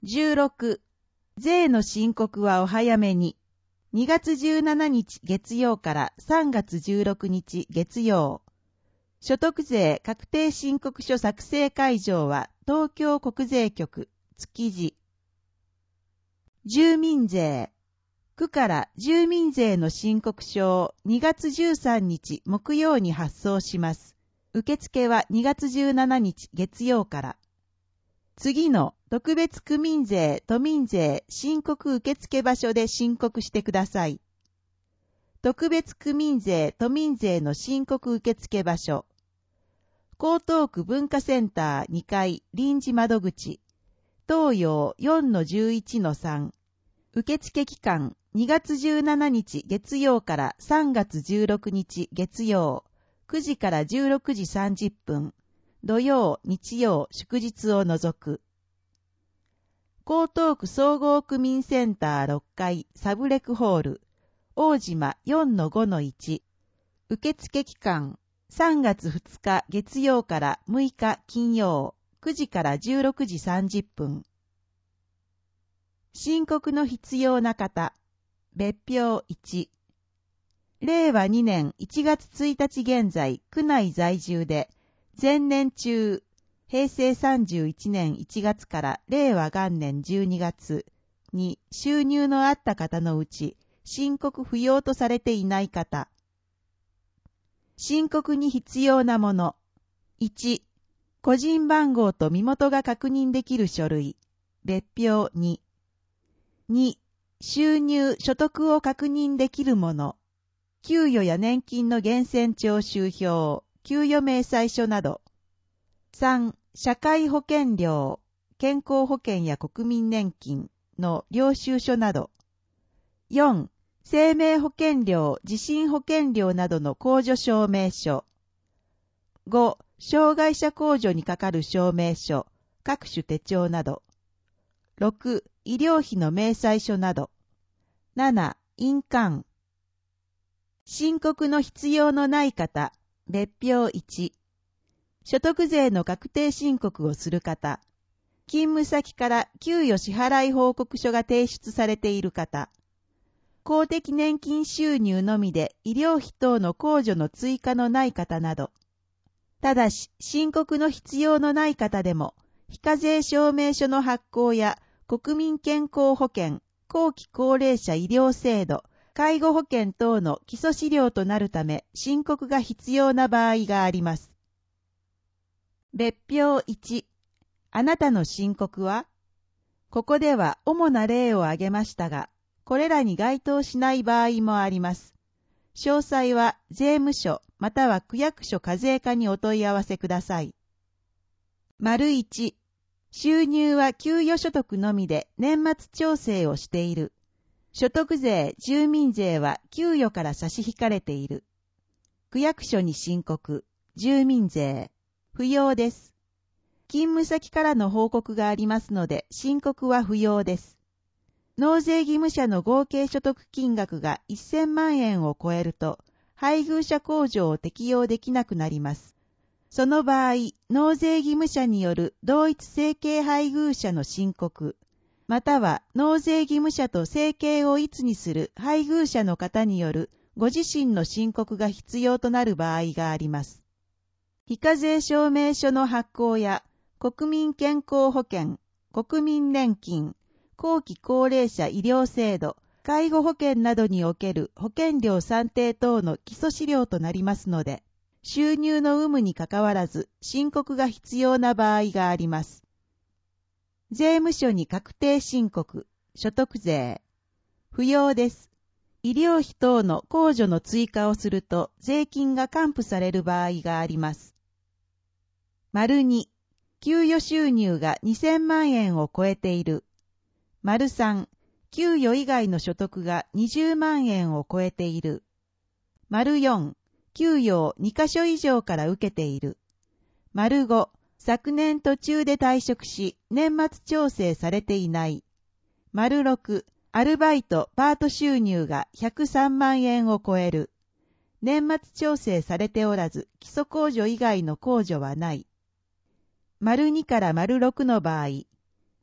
16、税の申告はお早めに。2月17日月曜から3月16日月曜。所得税確定申告書作成会場は東京国税局、築地。住民税。区から住民税の申告書を2月13日木曜に発送します。受付は2月17日月曜から。次の特別区民税、都民税申告受付場所で申告してください。特別区民税、都民税の申告受付場所。江東区文化センター2階臨時窓口。東洋 4-11-3。受付期間2月17日月曜から3月16日月曜。9時から16時30分。土曜、日曜、祝日を除く。江東区総合区民センター6階サブレクホール。大島 4-5-1。受付期間3月2日月曜から6日金曜。9時から16時30分。申告の必要な方。別表1。令和2年1月1日現在、区内在住で、前年中、平成31年1月から令和元年12月に収入のあった方のうち、申告不要とされていない方。申告に必要なもの。1、個人番号と身元が確認できる書類。別表2。2、収入、所得を確認できるもの。給与や年金の源泉徴収票、給与明細書など。3、社会保険料、健康保険や国民年金の領収書など。4、生命保険料、地震保険料などの控除証明書。5、障害者控除にかかる証明書、各種手帳など。6、医療費の明細書など。7、印鑑。申告の必要のない方、別表1。所得税の確定申告をする方。勤務先から給与支払い報告書が提出されている方。公的年金収入のみで医療費等の控除の追加のない方など。ただし、申告の必要のない方でも、非課税証明書の発行や国民健康保険、後期高齢者医療制度、介護保険等の基礎資料となるため、申告が必要な場合があります。別表1。あなたの申告は？ここでは主な例を挙げましたが、これらに該当しない場合もあります。詳細は税務署または区役所課税課にお問い合わせください。1、収入は給与所得のみで年末調整をしている。所得税、住民税は給与から差し引かれている。区役所に申告、住民税。不要です。勤務先からの報告がありますので、申告は不要です。納税義務者の合計所得金額が1000万円を超えると、配偶者控除を適用できなくなります。その場合、納税義務者による同一生計配偶者の申告、または納税義務者と生計を一にする配偶者の方によるご自身の申告が必要となる場合があります。非課税証明書の発行や国民健康保険、国民年金、後期高齢者医療制度、介護保険などにおける保険料算定等の基礎資料となりますので、収入の有無にかかわらず申告が必要な場合があります。税務署に確定申告、所得税。不要です。医療費等の控除の追加をすると税金が還付される場合があります。2、給与収入が2000万円を超えている。3、給与以外の所得が20万円を超えている。4、給与を2カ所以上から受けている。5、昨年途中で退職し、年末調整されていない。6、アルバイト・パート収入が103万円を超える。年末調整されておらず、基礎控除以外の控除はない。2から6の場合、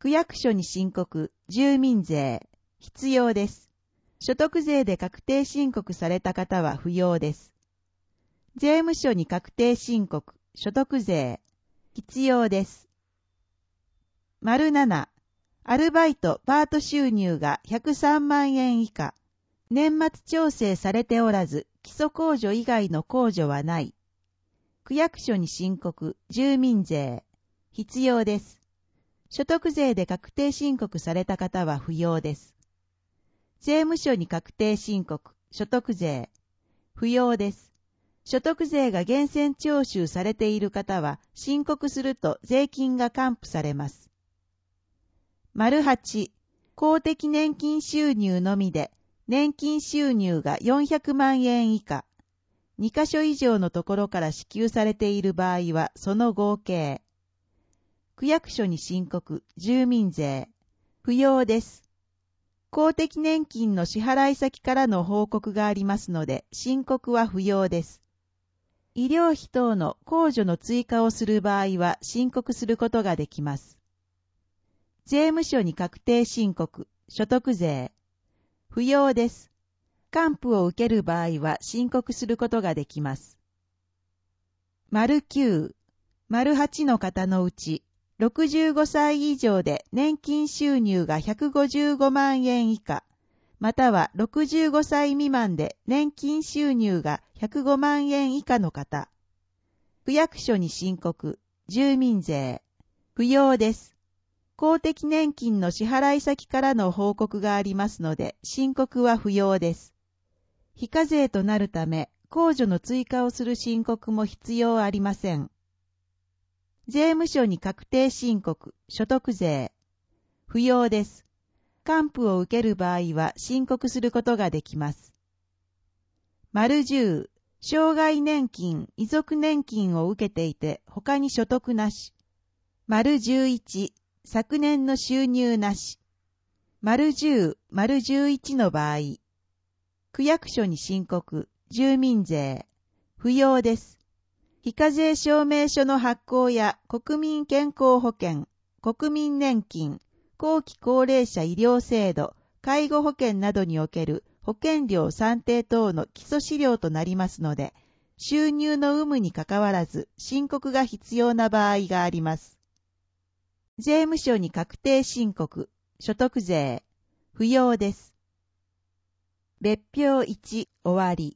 区役所に申告、住民税、必要です。所得税で確定申告された方は不要です。税務署に確定申告、所得税、必要です。丸7、アルバイト・パート収入が103万円以下、年末調整されておらず、基礎控除以外の控除はない。区役所に申告、住民税、必要です。所得税で確定申告された方は不要です。税務署に確定申告、所得税、不要です。所得税が源泉徴収されている方は申告すると税金が還付されます。丸8、公的年金収入のみで年金収入が400万円以下、2カ所以上のところから支給されている場合はその合計。区役所に申告、住民税、不要です。公的年金の支払い先からの報告がありますので、申告は不要です。医療費等の控除の追加をする場合は申告することができます。税務署に確定申告、所得税、不要です。還付を受ける場合は申告することができます。丸9、丸8の方のうち、65歳以上で年金収入が155万円以下、または65歳未満で年金収入が105万円以下の方。区役所に申告、住民税、不要です。公的年金の支払い先からの報告がありますので、申告は不要です。非課税となるため、控除の追加をする申告も必要ありません。税務署に確定申告、所得税、不要です。還付を受ける場合は申告することができます。丸10、障害年金、遺族年金を受けていて他に所得なし。丸11、昨年の収入なし。丸10、丸11の場合、区役所に申告、住民税、不要です。非課税証明書の発行や国民健康保険、国民年金、後期高齢者医療制度、介護保険などにおける保険料算定等の基礎資料となりますので、収入の有無にかかわらず申告が必要な場合があります。税務署に確定申告、所得税、不要です。別表1、終わり。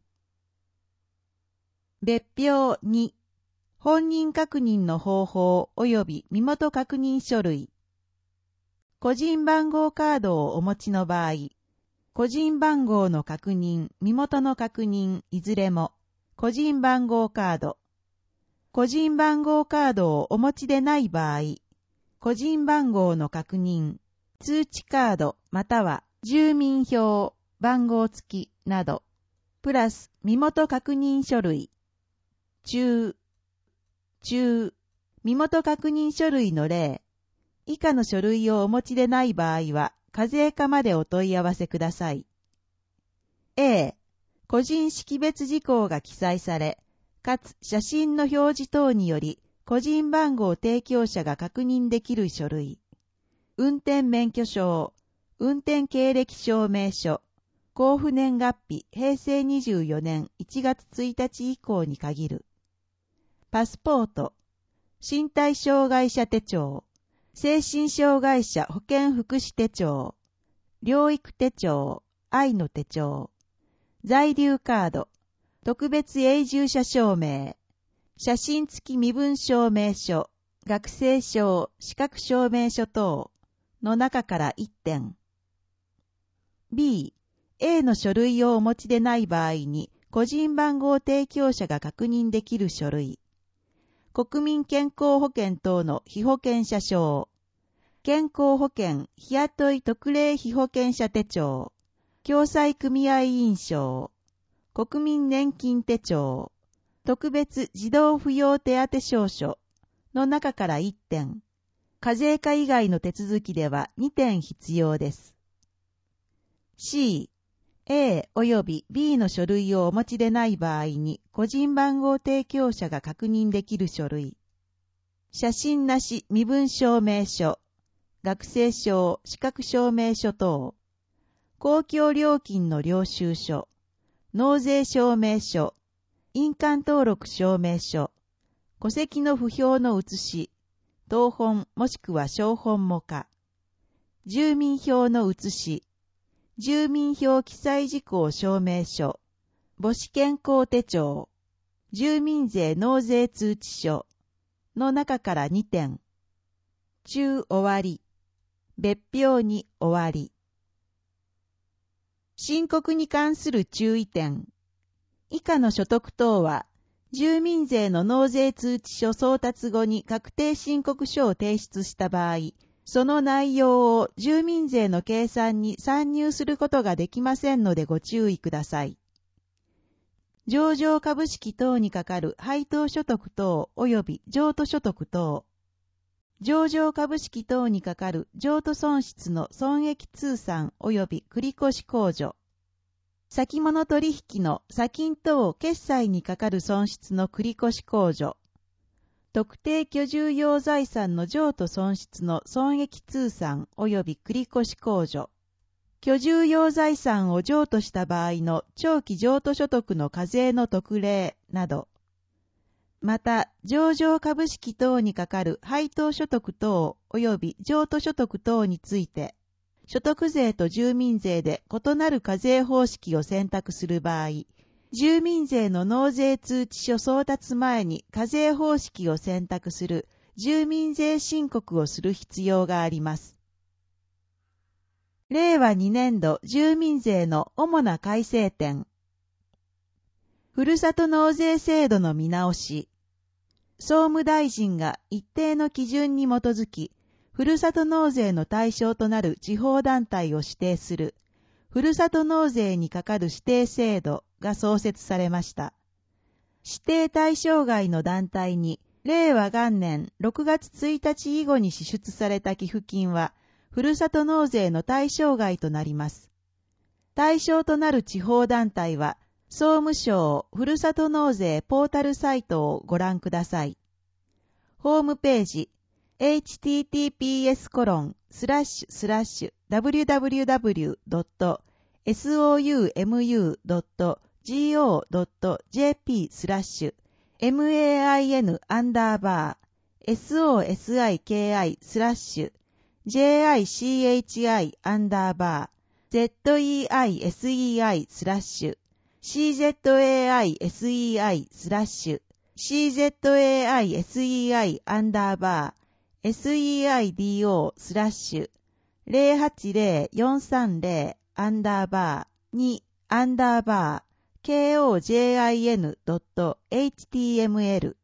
別表2、本人確認の方法及び身元確認書類。個人番号カードをお持ちの場合、個人番号の確認、身元の確認、いずれも、個人番号カード。個人番号カードをお持ちでない場合、個人番号の確認、通知カードまたは住民票、番号付きなど、プラス身元確認書類。中、身元確認書類の例。以下の書類をお持ちでない場合は、課税課までお問い合わせください。A、個人識別事項が記載され、かつ写真の表示等により、個人番号提供者が確認できる書類。運転免許証、運転経歴証明書、交付年月日平成24年1月1日以降に限る。パスポート、身体障害者手帳、精神障害者保健福祉手帳、療育手帳、愛の手帳、在留カード、特別永住者証明、写真付き身分証明書、学生証、資格証明書等の中から1点。B、A の書類をお持ちでない場合に、個人番号提供者が確認できる書類。国民健康保険等の被保険者証、健康保険日雇い特例被保険者手帳、共済組合員証、国民年金手帳、特別児童扶養手当証書の中から1点、課税課以外の手続きでは2点必要です。C、A 及び B の書類をお持ちでない場合に個人番号提供者が確認できる書類。写真なし身分証明書、 学生証、資格証明書等、公共料金の領収書、納税証明書、印鑑登録証明書、戸籍の符標の写し、謄本もしくは証本もか、住民票の写し、住民票記載事項証明書、母子健康手帳、住民税納税通知書の中から2点。中終わり。別表に終わり。申告に関する注意点。以下の所得等は、住民税の納税通知書送達後に確定申告書を提出した場合、その内容を住民税の計算に算入することができませんのでご注意ください。上場株式等にかかる配当所得等及び譲渡所得等。上場株式等にかかる譲渡損失の損益通算及び繰越控除。先物取引の先金等決済にかかる損失の繰越控除。特定居住用財産の譲渡損失の損益通算及び繰越控除。居住用財産を譲渡した場合の長期譲渡所得の課税の特例など。また、上場株式等にかかる配当所得等及び譲渡所得等について、所得税と住民税で異なる課税方式を選択する場合、住民税の納税通知書送達前に課税方式を選択する住民税申告をする必要があります。令和2年度住民税の主な改正点。ふるさと納税制度の見直し。総務大臣が一定の基準に基づき、ふるさと納税の対象となる地方団体を指定する、ふるさと納税にかかる指定制度が創設されました。指定対象外の団体に、令和元年6月1日以後に支出された寄付金は、ふるさと納税の対象外となります。対象となる地方団体は、総務省ふるさと納税ポータルサイトをご覧ください。ホームページ、https://www.sou.kojin.html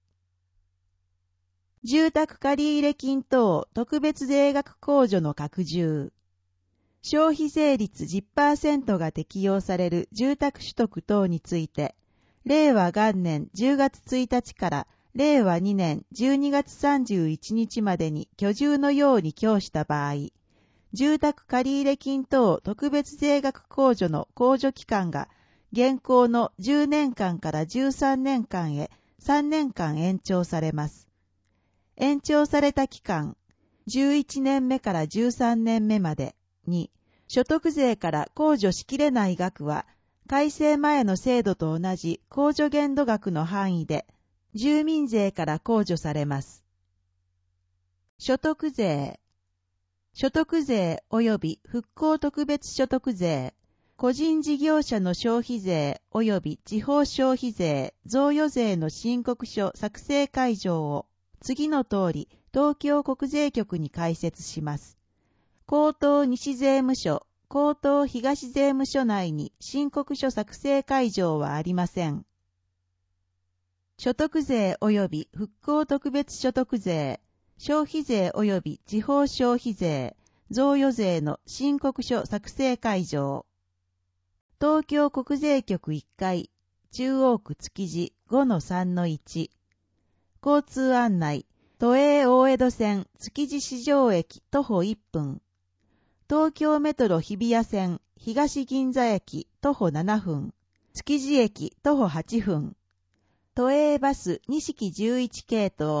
住宅借入金等特別税額控除の拡充。消費税率 10% が適用される住宅取得等について、令和元年10月1日から令和2年12月31日までに居住のように供した場合、住宅借入金等特別税額控除の控除期間が現行の10年間から13年間へ3年間延長されます。延長された期間、11年目から13年目までに、所得税から控除しきれない額は、改正前の制度と同じ控除限度額の範囲で、住民税から控除されます。所得税。所得税及び復興特別所得税、個人事業者の消費税及び地方消費税、贈与税の申告書作成会場を、次の通り、東京国税局に開設します。江東西税務署、江東東税務署内に申告書作成会場はありません。所得税及び復興特別所得税、消費税及び地方消費税、贈与税の申告書作成会場。東京国税局1階、中央区築地 5-3-1。交通案内、都営大江戸線築地市場駅徒歩1分。東京メトロ日比谷線東銀座駅徒歩7分。築地駅徒歩8分。都営バス西木11系統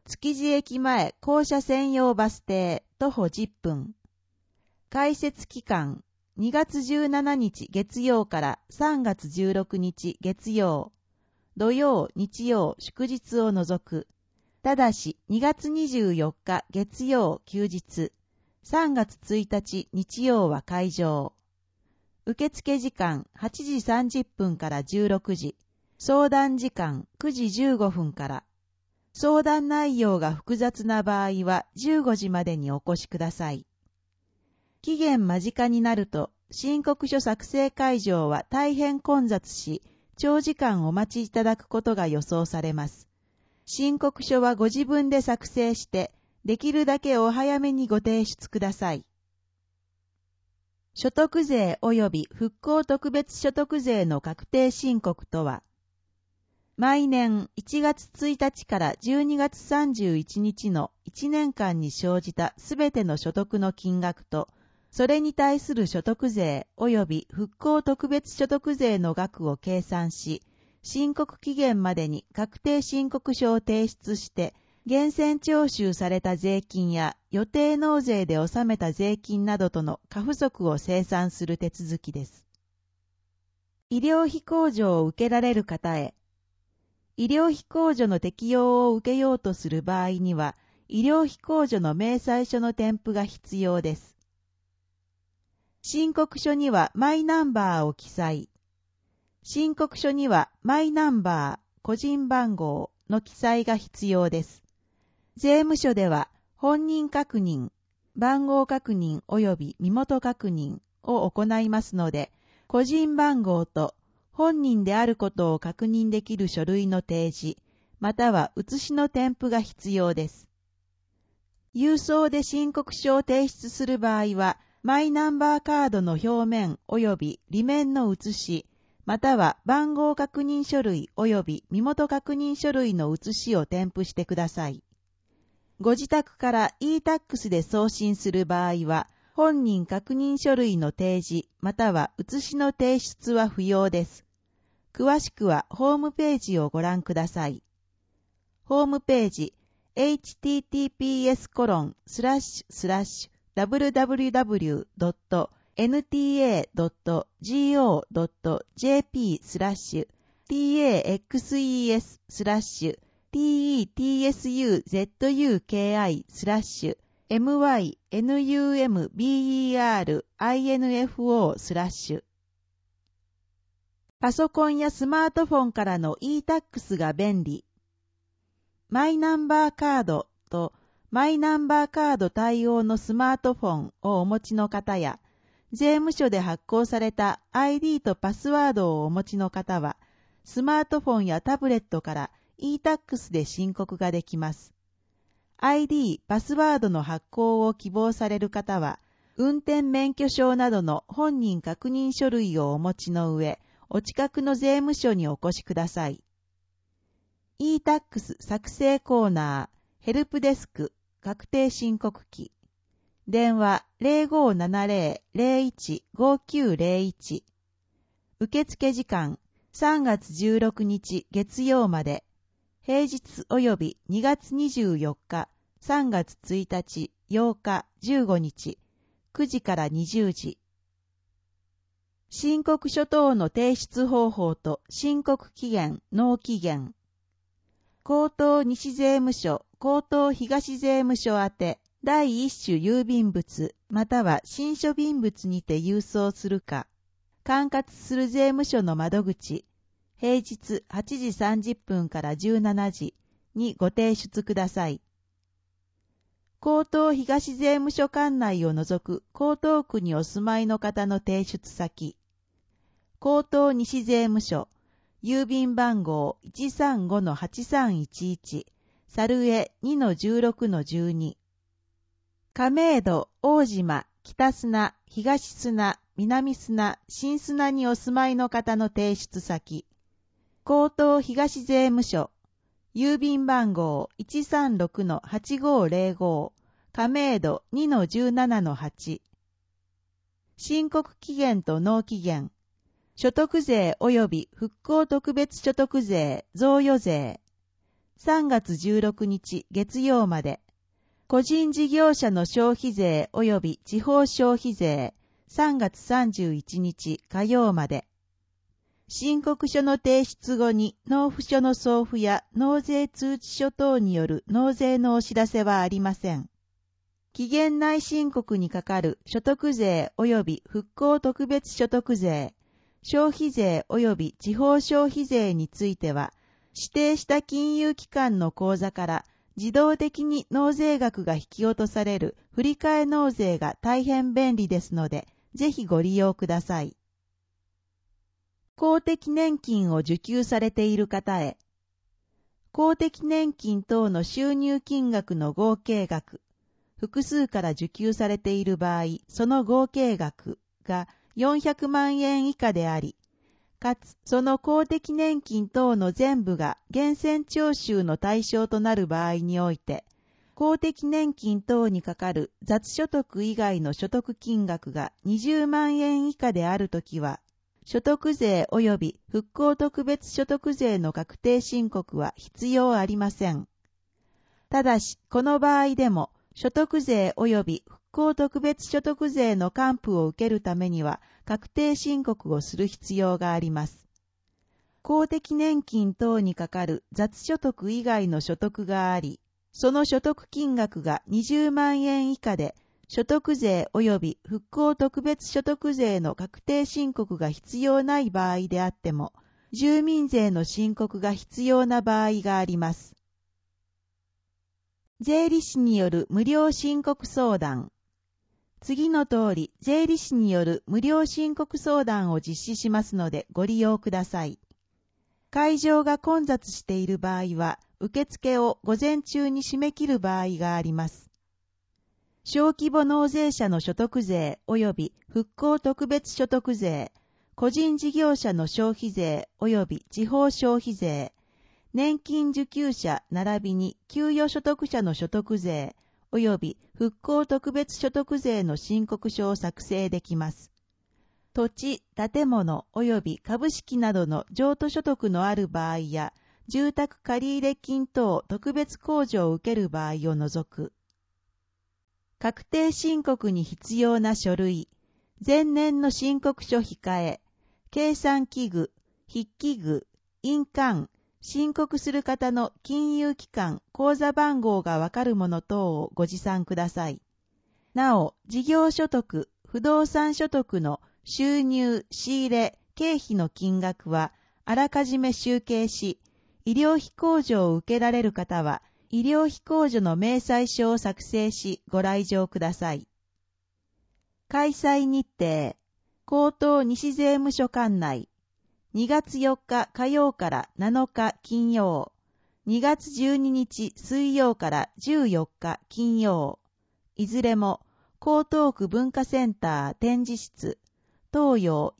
築地駅前降車専用バス停徒歩10分。開設期間2月17日月曜から3月16日月曜、土曜、日曜、祝日を除く。ただし2月24日月曜休日、3月1日日曜は会場。受付時間8時30分から16時、相談時間9時15分から。相談内容が複雑な場合は15時までにお越しください。期限間近になると、申告書作成会場は大変混雑し、長時間お待ちいただくことが予想されます。申告書はご自分で作成して、できるだけお早めにご提出ください。所得税及び復興特別所得税の確定申告とは、毎年1月1日から12月31日の1年間に生じたすべての所得の金額と、それに対する所得税及び復興特別所得税の額を計算し、申告期限までに確定申告書を提出して、源泉徴収された税金や予定納税で納めた税金などとの過不足を清算する手続きです。医療費控除を受けられる方へ、医療費控除の適用を受けようとする場合には、医療費控除の明細書の添付が必要です。申告書にはマイナンバーを記載。申告書にはマイナンバー、個人番号の記載が必要です。税務署では本人確認、番号確認及び身元確認を行いますので、個人番号と本人であることを確認できる書類の提示、または写しの添付が必要です。郵送で申告書を提出する場合は、マイナンバーカードの表面及び裏面の写し、または番号確認書類及び身元確認書類の写しを添付してください。ご自宅から e-tax で送信する場合は、本人確認書類の提示、または写しの提出は不要です。詳しくはホームページをご覧ください。ホームページ https://www.ntx.go.jp/TAXES/TEXUSMYNUMBERINFO/ パソコンやスマートフォンからの e-tax が便利。マイナンバーカードとマイナンバーカード対応のスマートフォンをお持ちの方や、税務署で発行された ID とパスワードをお持ちの方は、スマートフォンやタブレットから e-tax で申告ができます。ID、パスワードの発行を希望される方は、運転免許証などの本人確認書類をお持ちの上、お近くの税務署にお越しください。e-tax 作成コーナー、ヘルプデスク、確定申告機。電話 0570-01-5901。受付時間3月16日月曜まで。平日及び2月24日、3月1日、8日、15日、9時から20時。申告書等の提出方法と申告期限、納期限。江東西税務署、江東東税務署宛て、第一種郵便物、または新書便物にて郵送するか、管轄する税務署の窓口、平日8時30分から17時にご提出ください。江東東税務署管内を除く江東区にお住まいの方の提出先、江東西税務署、郵便番号 135-8311、猿江 2-16-12。亀戸、大島、北砂、東砂、南砂、新砂にお住まいの方の提出先、江東東税務署、郵便番号 136-8505、亀戸 2-17-8。申告期限と納期限、所得税及び復興特別所得税、贈与税。 3月16日月曜まで、個人事業者の消費税及び地方消費税3月31日火曜まで、申告書の提出後に納付書の送付や納税通知書等による納税のお知らせはありません。期限内申告にかかる所得税及び復興特別所得税、消費税及び地方消費税については、指定した金融機関の口座から自動的に納税額が引き落とされる振替納税が大変便利ですので、ぜひご利用ください。公的年金を受給されている方へ、公的年金等の収入金額の合計額、複数から受給されている場合、その合計額が400万円以下であり、かつその公的年金等の全部が源泉徴収の対象となる場合において、公的年金等にかかる雑所得以外の所得金額が20万円以下であるときは、所得税及び復興特別所得税の確定申告は必要ありません。ただし、この場合でも、所得税及び復興特別所得税の還付を受けるためには、確定申告をする必要があります。公的年金等にかかる雑所得以外の所得があり、その所得金額が20万円以下で、所得税及び復興特別所得税の確定申告が必要ない場合であっても、住民税の申告が必要な場合があります。税理士による無料申告相談。次の通り、税理士による無料申告相談を実施しますのでご利用ください。会場が混雑している場合は、受付を午前中に締め切る場合があります。小規模納税者の所得税及び復興特別所得税、個人事業者の消費税及び地方消費税、年金受給者並びに給与所得者の所得税及び復興特別所得税の申告書を作成できます。土地、建物及び株式などの譲渡所得のある場合や、住宅借入金等特別控除を受ける場合を除く。確定申告に必要な書類、前年の申告書控え、計算器具、筆記具、印鑑、申告する方の金融機関、口座番号がわかるもの等をご持参ください。なお、事業所得、不動産所得の収入、仕入れ、経費の金額は、あらかじめ集計し、医療費控除を受けられる方は、医療費控除の明細書を作成し、ご来場ください。開催日程、江東西税務署管内、2月4日火曜から7日金曜、2月12日水曜から14日金曜、いずれも江東区文化センター展示室、東洋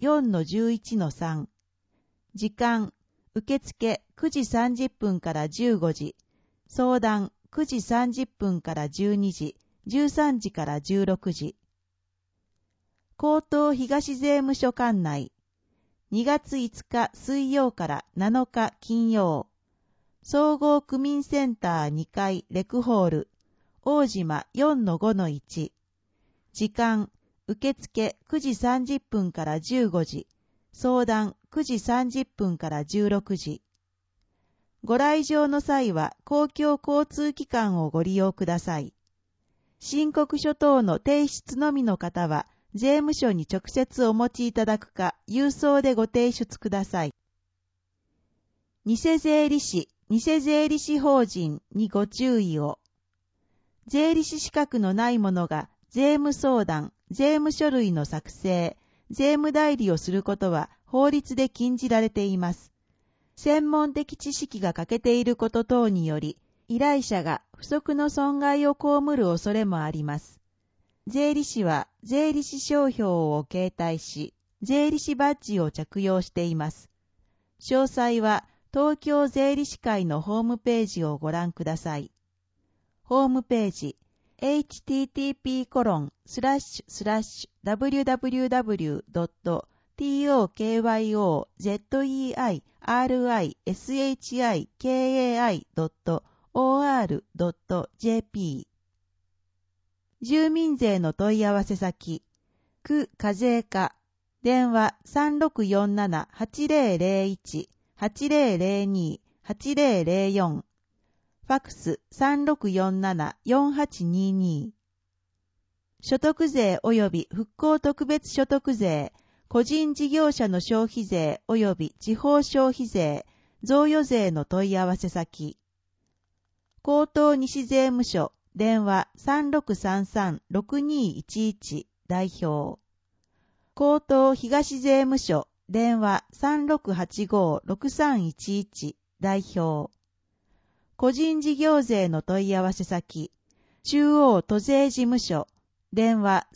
4-11-3、時間、受付9時30分から15時、相談9時30分から12時、13時から16時。江東東税務署管内、2月5日水曜から7日金曜、総合区民センター2階レクホール、大島 4-5-1、時間、受付9時30分から15時、相談9時30分から16時。ご来場の際は公共交通機関をご利用ください。申告書等の提出のみの方は、税務署に直接お持ちいただくか、郵送でご提出ください。偽税理士、偽税理士法人にご注意を。税理士資格のない者が税務相談、税務書類の作成、税務代理をすることは法律で禁じられています。専門的知識が欠けていること等により、依頼者が不足の損害を被る恐れもあります。税理士は税理士商標を携帯し、税理士バッジを着用しています。詳細は東京税理士会のホームページをご覧ください。ホームページ http://www.tokyozei rishiki.or.jp。 住民税の問い合わせ先、区課税課、電話 3647-8001、8002、8004、ファックス 3647-4822。所得税及び復興特別所得税、個人事業者の消費税及び地方消費税、贈与税の問い合わせ先。江東西税務署、電話 3633-6211 代表。江東東税務署、電話 3685-6311 代表。個人事業税の問い合わせ先。中央都税事務所、電話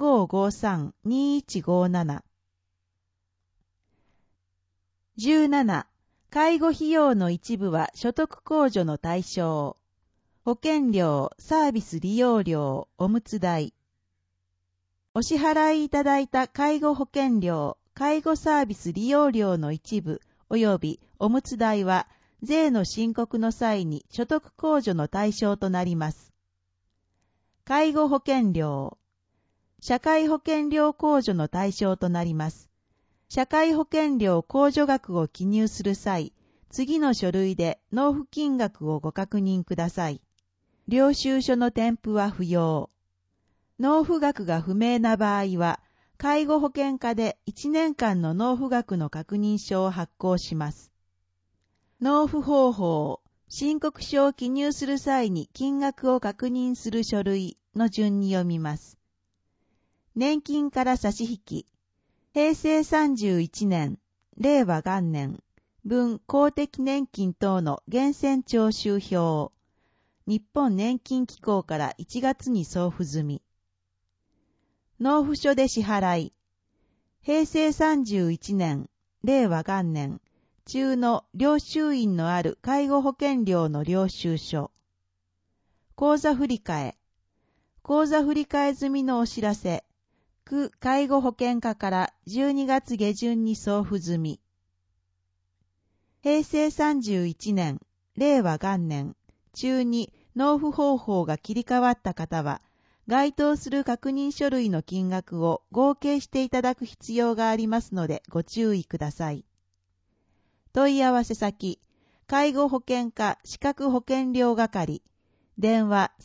3553-2157。17. 介護費用の一部は所得控除の対象。保険料、サービス利用料、おむつ代。お支払いいただいた介護保険料、介護サービス利用料の一部、及びおむつ代は、税の申告の際に所得控除の対象となります。介護保険料、社会保険料控除の対象となります。社会保険料控除額を記入する際、次の書類で納付金額をご確認ください。領収書の添付は不要。納付額が不明な場合は、介護保険課で1年間の納付額の確認書を発行します。納付方法、申告書を記入する際に金額を確認する書類の順に読みます。年金から差し引き、平成31年、令和元年、分公的年金等の源泉徴収票、日本年金機構から1月に送付済み。納付書で支払い、平成31年、令和元年、中の領収印のある介護保険料の領収書。口座振替。口座振替済みのお知らせ。区介護保険課から12月下旬に送付済み。平成31年、令和元年、中に納付方法が切り替わった方は、該当する確認書類の金額を合計していただく必要がありますのでご注意ください。問い合わせ先、介護保険課資格保険料係、電話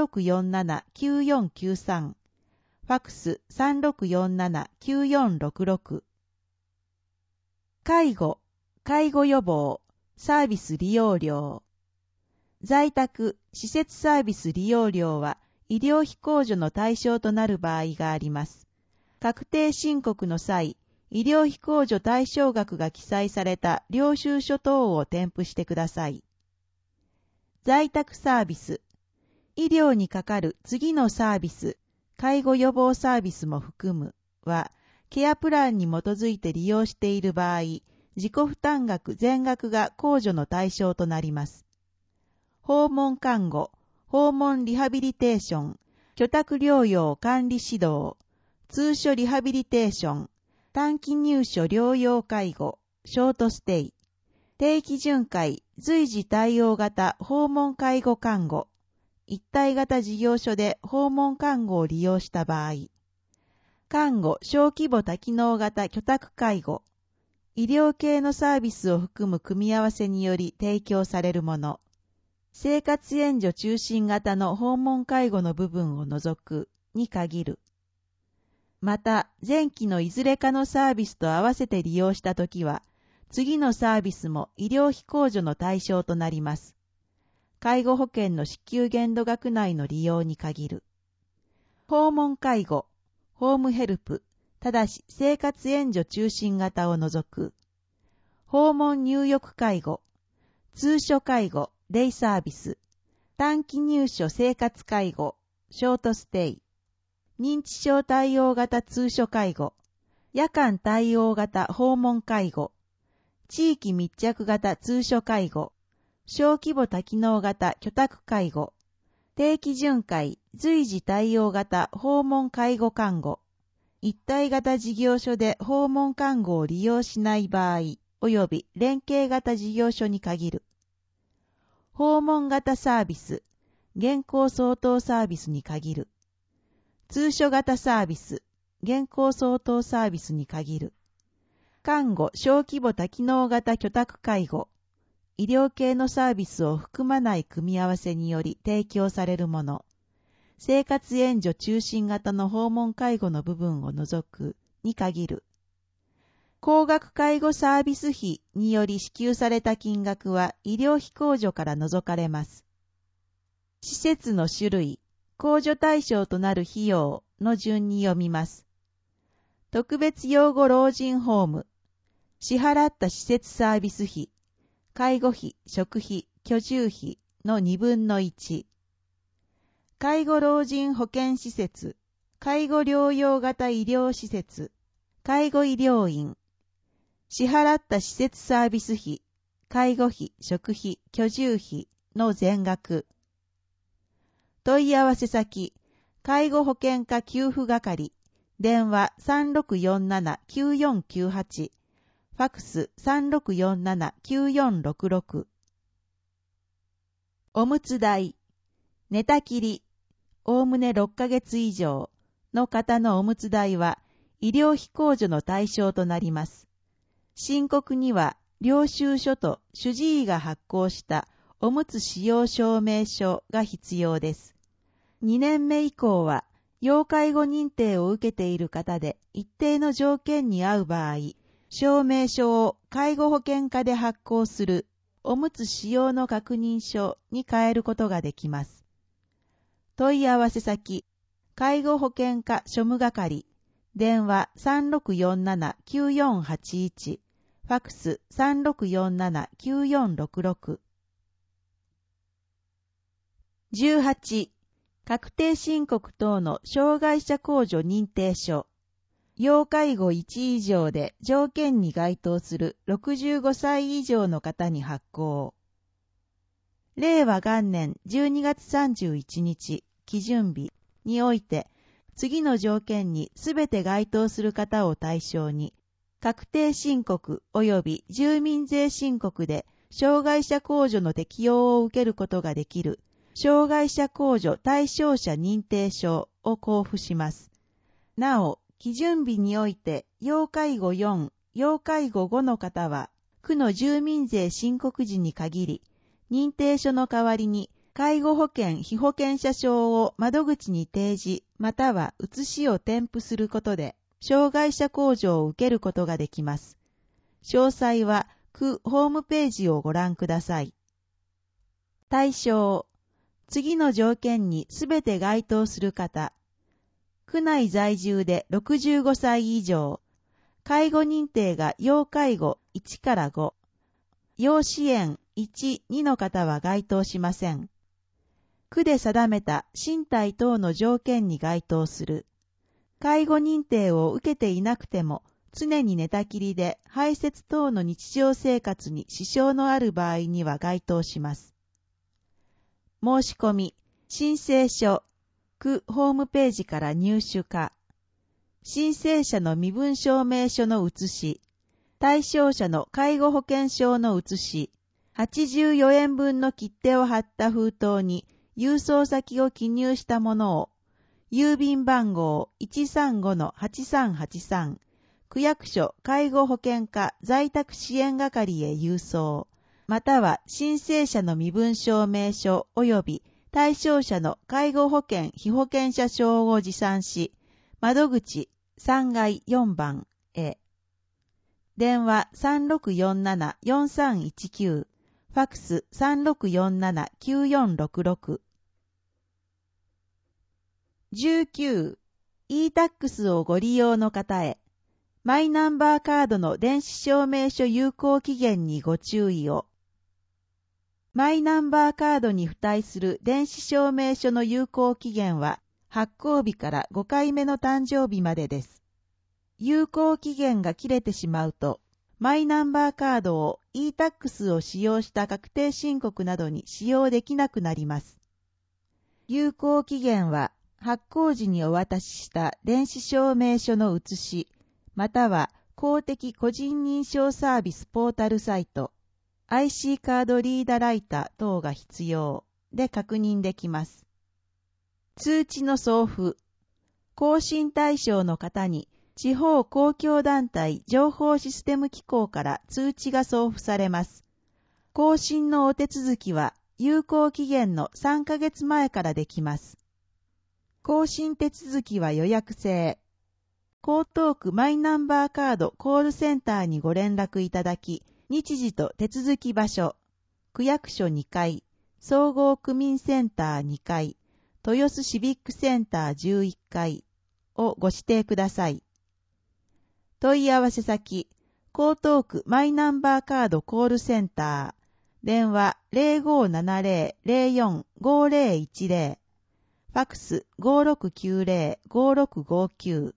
3647-9493、ファックス 3647-9466。介護、介護予防、サービス利用料。在宅、施設サービス利用料は医療費控除の対象となる場合があります。確定申告の際、医療費控除対象額が記載された領収書等を添付してください。在宅サービス。医療にかかる次のサービス、介護予防サービスも含むは、ケアプランに基づいて利用している場合、自己負担額全額が控除の対象となります。訪問看護、訪問リハビリテーション、居宅療養管理指導、通所リハビリテーション、短期入所療養介護、ショートステイ、定期巡回、随時対応型訪問介護看護、一体型事業所で訪問看護を利用した場合、看護小規模多機能型居宅介護、医療系のサービスを含む組み合わせにより提供されるもの、生活援助中心型の訪問介護の部分を除くに限る。また、前期のいずれかのサービスと合わせて利用したときは、次のサービスも医療費控除の対象となります。介護保険の支給限度額内の利用に限る。訪問介護、ホームヘルプ、ただし生活援助中心型を除く。訪問入浴介護、通所介護、デイサービス、短期入所生活介護、ショートステイ、認知症対応型通所介護、夜間対応型訪問介護、地域密着型通所介護、小規模多機能型居宅介護、定期巡回、随時対応型訪問介護看護、一体型事業所で訪問看護を利用しない場合及び連携型事業所に限る。訪問型サービス、現行相当サービスに限る。通所型サービス、現行相当サービスに限る。看護小規模多機能型居宅介護、医療系のサービスを含まない組み合わせにより提供されるもの、生活援助中心型の訪問介護の部分を除くに限る。高額介護サービス費により支給された金額は医療費控除から除かれます。施設の種類、控除対象となる費用の順に読みます。特別養護老人ホーム、支払った施設サービス費、介護費、食費、居住費の2分の1。介護老人保健施設、介護療養型医療施設、介護医療院、支払った施設サービス費、介護費、食費、居住費の全額。問い合わせ先、介護保険課給付係、電話 3647-9498、ファクス 3647-9466。おむつ代、寝たきり、おおむね6ヶ月以上の方のおむつ代は医療費控除の対象となります。申告には領収書と主治医が発行したおむつ使用証明書が必要です。2年目以降は要介護認定を受けている方で一定の条件に合う場合、証明書を介護保険課で発行するおむつ使用の確認書に変えることができます。問い合わせ先、介護保険課庶務係、電話 3647-9481、ファクス 3647-9466。18、確定申告等の障害者控除認定書。要介護1以上で条件に該当する65歳以上の方に発行。令和元年12月31日基準日において、次の条件にすべて該当する方を対象に、確定申告及び住民税申告で障害者控除の適用を受けることができる障害者控除対象者認定書を交付します。なお、基準日において、要介護4、要介護5の方は、区の住民税申告時に限り、認定書の代わりに、介護保険被保険者証を窓口に提示、または写しを添付することで、障害者控除を受けることができます。詳細は、区ホームページをご覧ください。対象、次の条件にすべて該当する方、区内在住で65歳以上、介護認定が要介護1から5、要支援1、2の方は該当しません。区で定めた身体等の条件に該当する。介護認定を受けていなくても、常に寝たきりで排泄等の日常生活に支障のある場合には該当します。申し込み、申請書、区ホームページから入手か、申請者の身分証明書の写し、対象者の介護保険証の写し、84円分の切手を貼った封筒に郵送先を記入したものを、郵便番号 135-8383、区役所介護保険課在宅支援係へ郵送、または申請者の身分証明書及び対象者の介護保険被保険者証を持参し、窓口3階4番へ。電話 3647-4319、ファクス 3647-9466。19、e-tax をご利用の方へ、マイナンバーカードの電子証明書有効期限にご注意を。マイナンバーカードに付帯する電子証明書の有効期限は発行日から5回目の誕生日までです。有効期限が切れてしまうと、マイナンバーカードを e-tax を使用した確定申告などに使用できなくなります。有効期限は発行時にお渡しした電子証明書の写し、または公的個人認証サービスポータルサイト、IC カードリーダライター等が必要で確認できます。通知の送付。更新対象の方に地方公共団体情報システム機構から通知が送付されます。更新のお手続きは有効期限の3ヶ月前からできます。更新手続きは予約制。江東区マイナンバーカードコールセンターにご連絡いただき、日時と手続き場所、区役所2階、総合区民センター2階、豊洲シビックセンター11階をご指定ください。問い合わせ先、江東区マイナンバーカードコールセンター、電話 0570-045010、ファックス 5690-5659。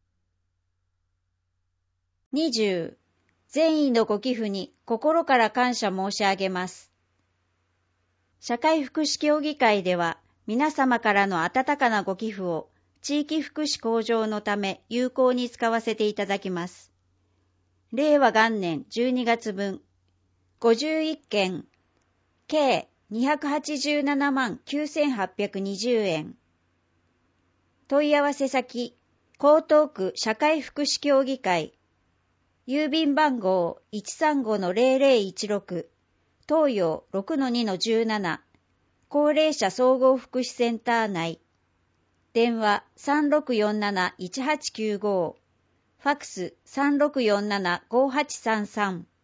20、善意のご寄付に心から感謝申し上げます。社会福祉協議会では、皆様からの温かなご寄付を地域福祉向上のため有効に使わせていただきます。令和元年12月分、51件、計287万9820円。問い合わせ先、江東区社会福祉協議会、郵便番号 135-0016、東洋 6-2-17、高齢者総合福祉センター内、電話 3647-1895、ファックス 3647-5833。